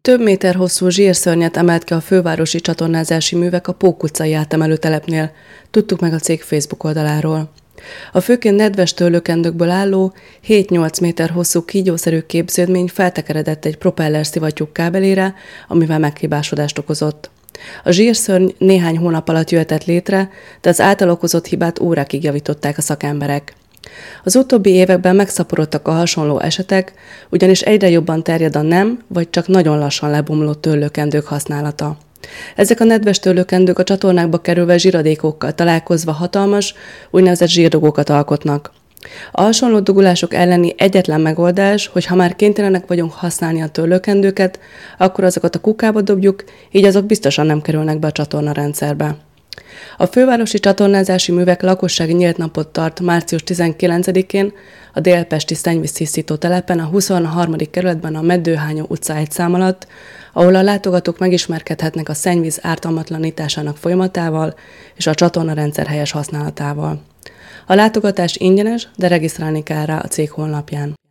Több méter hosszú zsírszörnyet emelt ki a fővárosi csatornázási művek a Pók utcai átemelőtelepnél, tudtuk meg a cég Facebook oldaláról. A főként nedves tőlőkendőkből álló, 7-8 méter hosszú kígyószerű képződmény feltekeredett egy propeller szivattyúk kábelére, amivel meghibásodást okozott. A zsírszörny néhány hónap alatt jöhetett létre, de az által okozott hibát órákig javították a szakemberek. Az utóbbi években megszaporodtak a hasonló esetek, ugyanis egyre jobban terjed a nem, vagy csak nagyon lassan lebomló tőlőkendők használata. Ezek a nedves tőlőkendők a csatornákba kerülve zsíradékokkal találkozva hatalmas, úgynevezett zsírdugókat alkotnak. A hasonló dugulások elleni egyetlen megoldás, hogy ha már kénytelenek vagyunk használni a tőlőkendőket, akkor azokat a kukába dobjuk, így azok biztosan nem kerülnek be a csatornarendszerbe. A fővárosi csatornázási művek lakossági nyílt napot tart március 19-én a délpesti szennyvíztisztító telepen, a 23. kerületben a Meddőhányó utca 1 szám alatt, ahol a látogatók megismerkedhetnek a szennyvíz ártalmatlanításának folyamatával és a csatornarendszer helyes használatával. A látogatás ingyenes, de regisztrálni kell rá a cég honlapján.